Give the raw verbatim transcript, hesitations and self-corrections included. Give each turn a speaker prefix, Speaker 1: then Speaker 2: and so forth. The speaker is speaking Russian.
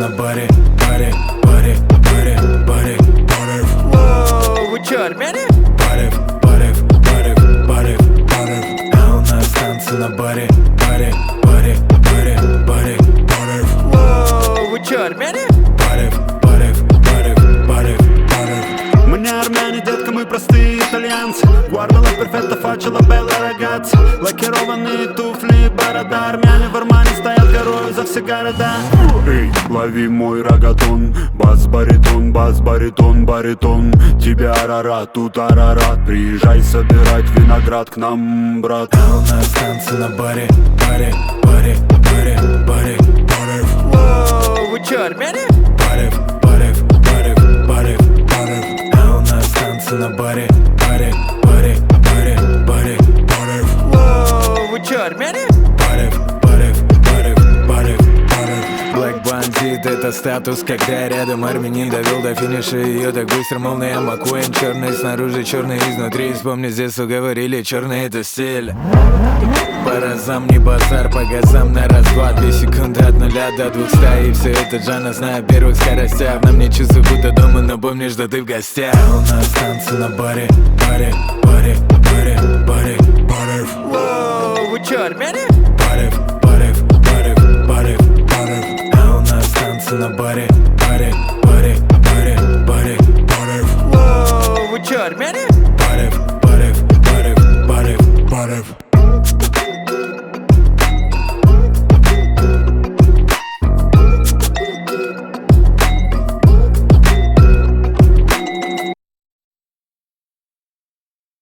Speaker 1: на баре, баре, баре, баре, баре, баре.
Speaker 2: Воу, вы чё, армяне?
Speaker 1: Баре, баре, баре, баре, баре. А у нас танцы на баре, баре, баре, баре, баре, баре.
Speaker 2: Воу, вы чё, армяне?
Speaker 1: Баре, баре, баре, баре, баре.
Speaker 3: Мы не армяне, детка, мы простые итальянцы. Guardala perfetta, faccia la bella ragazza. Лакированные туфли, борода. Армяне в Армане стоят горою за все города. Эй, лови мой рогатон. Бас-баритон, бас-баритон, баритон. Тебя арара, тут арарат. Приезжай собирать виноград к нам, брат.
Speaker 1: А у нас танцы на баре, баре, баре, баре, баре, баре.
Speaker 2: Воу, вы чё, армяне?
Speaker 1: Баре, баре, баре, баре, баре. А у нас танцы на баре, баре, баре, баре, баре, баре.
Speaker 2: Воу, вы чё, армяне?
Speaker 1: Баре, баре, баре, баре, баре. Black Bandit — это статус, когда рядом армянин довел до финиша ее так быстро, мол, я Маккуин. Черный снаружи, черный изнутри. Вспомни, с детства говорили, черный — это стиль. По разам не базар, по газам на раз-два. Две секунды от нуля до двухста. И все это Джанас на первых скоростях. На мне чувство, будто дома, но помнишь, что ты в гостях. А у нас танцы на баре, баре, баре, баре, баре, баре.
Speaker 2: Воу, вы чё, армяне?